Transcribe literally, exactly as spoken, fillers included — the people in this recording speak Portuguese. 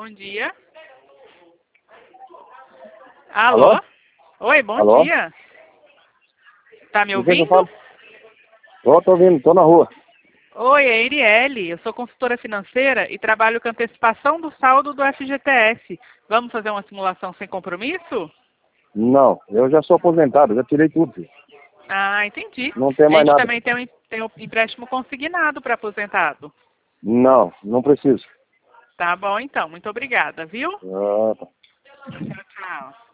Bom dia. Alô? Alô? Oi, bom Alô? dia. Tá me O que que eu ouvindo? falo? Tô, tô ouvindo, tô na rua. Oi, é Iriele. Eu sou consultora financeira e trabalho com antecipação do saldo do F G T S. Vamos fazer uma simulação sem compromisso? Não, eu já sou aposentado, já tirei tudo, filho. Ah, entendi. Não tem A mais gente nada. também tem um, tem um empréstimo consignado para aposentado. Não, não preciso. Tá bom, então. Muito obrigada, viu? Ah, tá. Tchau, tchau.